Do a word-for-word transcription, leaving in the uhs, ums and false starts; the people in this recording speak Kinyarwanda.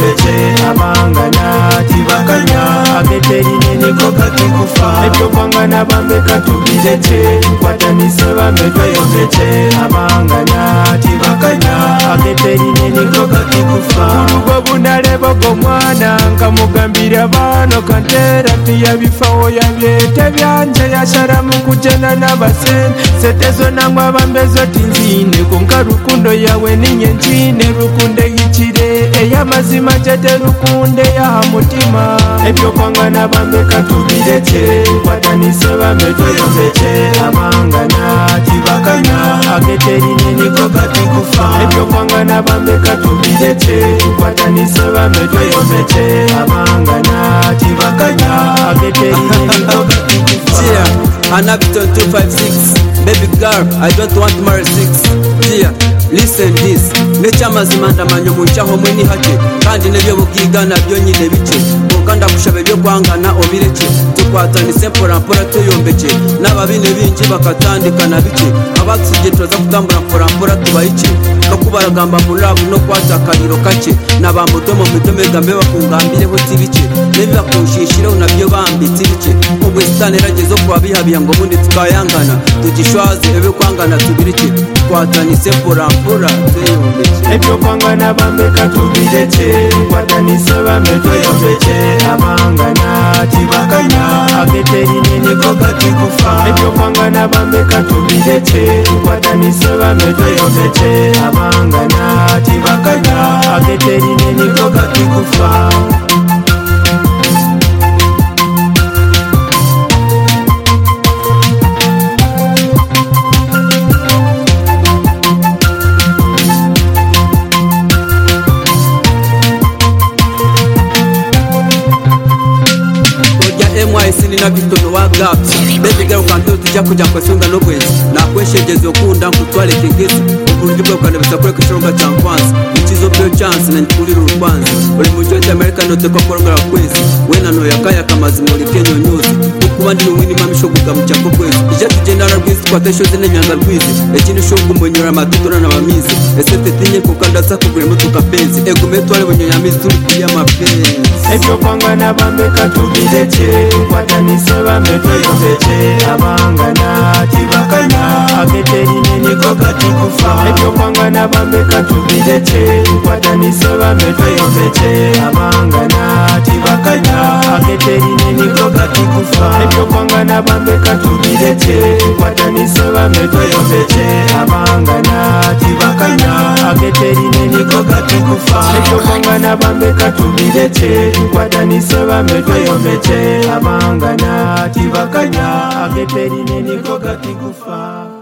tweyombeche abangana tibakanya ageterine niko kakikufa ebyo kwangana bambe katubireke kwatanise bambe tweyombeche abangana tibakanya ageterine niko kakikufa urugo bunalebo gomwana nkamugambira bano kantera tiyabifawo yabyete byanje yashara mu kujena n'abasene setezo nangwa bambezo tinzine konka rukundo yawe ninyenjine rukunde yikire eyamazima jete rukunde yaha mutima ebyo kwangana bambe katubireke kwatanise bambe tweyombeche abangana tibakanya ageterine niko kakikufa ebyo kwangana bambe katubireke kwatanise bambe tweyombeche abangana tibakanya ageterine niko kakikufa. Yeah, Anabiton two five six, baby girl, I don't want to marry six. Yeah, listen this. Necha mazima ndamanyo munchaho mweni hake kandi nebyo bugigana byo nyine bice mukanda kushabe byo kwangana obireke tukwatani sempora mpora tuyombeje n'ababine binji bakatandikana bice abatsije toza kutambura mpora mpora tubayice no kubaragamba murabu no kwata kariro kake n'abamudomo mudome gambe bakungambire ho tibice nebiba kunshishire unabyo bambitse bice ubwistane ragezo kwa bihabiya ngo bundi tukayangana tugishwaze ebe kwangana tubirike kwatani sempora mpora tuyombeje ebyo kwangana bambe katubireke kwatanise bambe tweyombeche abangana tibakanya ageterine niko kakikufa ebyo kwangana bambe katubireke kwatanise bambe tweyombeche abangana tibakanya ageterine niko kakikufa. Sini na bitono wa gaps baby girl kanto tujya kujya kwasunga no kwezi nakweshegeze okunda nkutwale kigezi uburyo bwo kandi bisakwe kushonga chankwanza ikizo byo chance na nkurira urwanza uri mu jote America note ko korongara kwezi wena no yakaya kamazi muri Kenya nyuzi kuba ndi wini mamisho kugamucha ko kwezi ije tugenda na rwizi kwatesho zine nyanga rwizi ekini shogu munyura matutona na bamizi esete tinye kukanda za kugure mutuka penzi egume twale bunyanyamizi turi kuya mapenzi ebyo kwangana bambe katubireke kwatanise bambe tweyombeche abangana tibakanya ageterine niko kakikufa ebyo kwangana bambe katubireke kwatanise bambe tweyombeche abangana tibakanya ageterine niko kakikufa ebyo kwangana bambe katubireke kwatanise bambe tweyombeche abangana tibakanya ageterine niko kakikufa ebyo kwangana bambe katubireke kwatanise bambe tweyombeche abangana tibakanya ageterine niko kakikufa.